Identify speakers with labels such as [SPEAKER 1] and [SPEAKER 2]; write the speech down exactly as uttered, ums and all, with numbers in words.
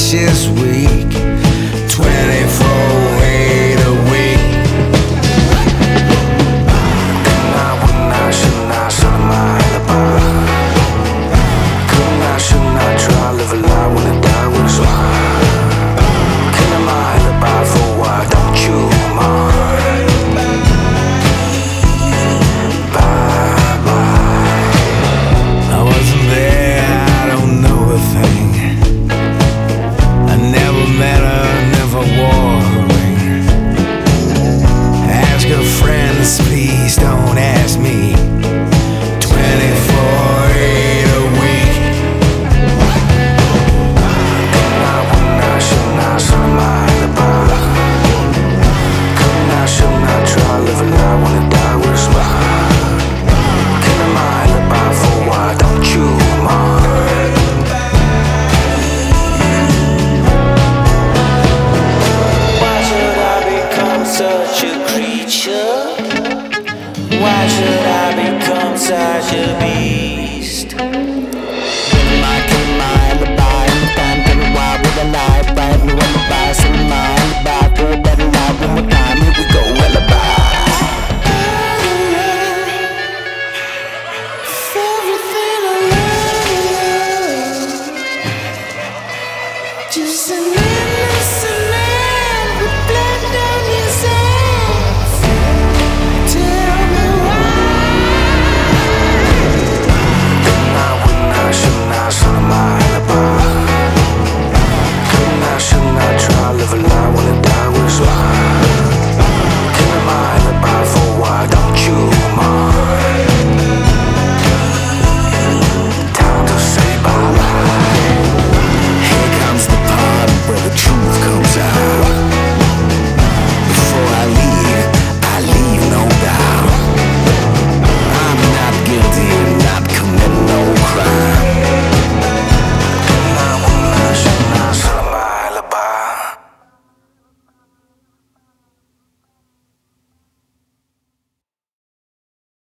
[SPEAKER 1] vicious week, twenty-four eight a week. Couldn't I, wouldn't I, shouldn't I, shouldn't I, alibi? Couldn't I, shouldn't I, try live a lie when I die with a smile? Killing my alibi for why don't you mind? Bye bye. I wasn't there, I don't know a thing. I never met her, never wore a ring. Ask her friends, please don't ask me. Twenty-four eight a week. Couldn't I, wouldn't I, shouldn't I, shouldn't I, alibi? Couldn't I, shouldn't I, try live a lie when I die with a smile? Killing my alibi for why don't you mind?
[SPEAKER 2] Why should I become such a creature? Why should I become such a beast?